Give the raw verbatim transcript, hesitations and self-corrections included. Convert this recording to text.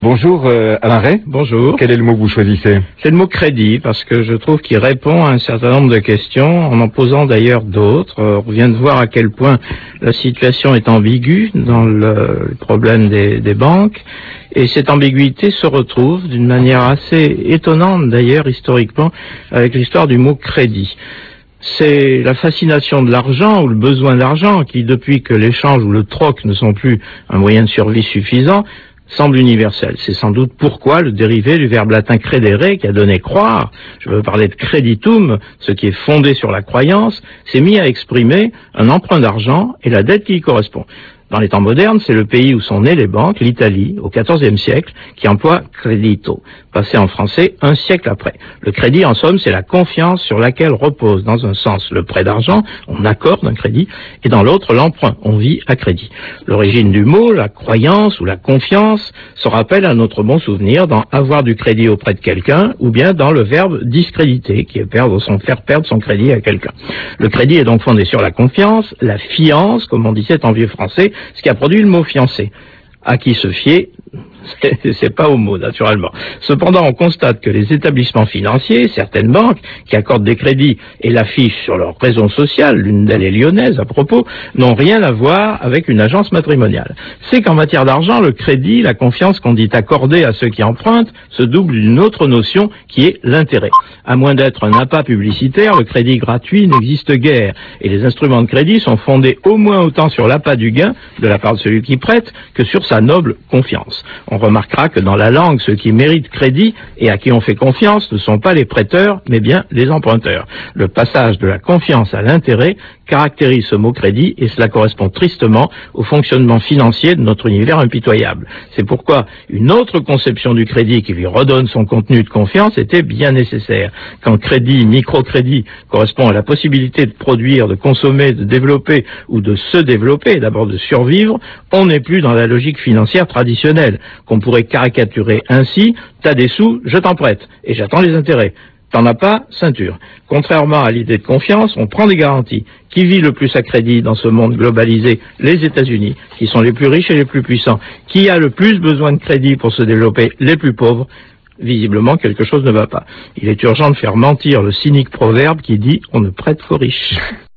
Bonjour euh, Alain Ray. Bonjour. Quel est le mot que vous choisissez? C'est le mot crédit, parce que je trouve qu'il répond à un certain nombre de questions, en en posant d'ailleurs d'autres. Euh, On vient de voir à quel point la situation est ambiguë dans le, le problème des, des banques, et cette ambiguïté se retrouve d'une manière assez étonnante d'ailleurs historiquement avec l'histoire du mot crédit. C'est la fascination de l'argent ou le besoin d'argent qui, depuis que l'échange ou le troc ne sont plus un moyen de survie suffisant, semble universel. C'est sans doute pourquoi le dérivé du verbe latin credere, qui a donné croire, je veux parler de creditum, ce qui est fondé sur la croyance, s'est mis à exprimer un emprunt d'argent et la dette qui y correspond. Dans les temps modernes, c'est le pays où sont nées les banques, l'Italie, au quatorzième siècle, qui emploie credito, passé en français un siècle après. Le crédit, en somme, c'est la confiance sur laquelle repose, dans un sens, le prêt d'argent, on accorde un crédit, et dans l'autre, l'emprunt, on vit à crédit. L'origine du mot, la croyance ou la confiance, se rappelle à notre bon souvenir dans avoir du crédit auprès de quelqu'un, ou bien dans le verbe discréditer, qui est perdre son, faire perdre son crédit à quelqu'un. Le crédit est donc fondé sur la confiance, la fiance, comme on disait en vieux français, ce qui a produit le mot fiancé. À qui se fier, c'est pas au mot, naturellement. Cependant, on constate que les établissements financiers, certaines banques, qui accordent des crédits et l'affichent sur leur réseau social, l'une d'elles est lyonnaise à propos, n'ont rien à voir avec une agence matrimoniale. C'est qu'en matière d'argent, le crédit, la confiance qu'on dit accorder à ceux qui empruntent, se double d'une autre notion qui est l'intérêt. À moins d'être un appât publicitaire, le crédit gratuit n'existe guère, et les instruments de crédit sont fondés au moins autant sur l'appât du gain, de la part de celui qui prête, que sur sa noble confiance. On remarquera que dans la langue, ceux qui méritent crédit et à qui on fait confiance ne sont pas les prêteurs, mais bien les emprunteurs. Le passage de la confiance à l'intérêt caractérise ce mot crédit et cela correspond tristement au fonctionnement financier de notre univers impitoyable. C'est pourquoi une autre conception du crédit qui lui redonne son contenu de confiance était bien nécessaire. Quand crédit, microcrédit correspond à la possibilité de produire, de consommer, de développer ou de se développer, d'abord de survivre, on n'est plus dans la logique financière traditionnelle, qu'on pourrait caricaturer ainsi: t'as des sous, je t'en prête, et j'attends les intérêts. T'en as pas, ceinture. Contrairement à l'idée de confiance, on prend des garanties. Qui vit le plus à crédit dans ce monde globalisé? Les États-Unis, qui sont les plus riches et les plus puissants. Qui a le plus besoin de crédit pour se développer? Les plus pauvres. Visiblement, quelque chose ne va pas. Il est urgent de faire mentir le cynique proverbe qui dit « on ne prête qu'aux riches ».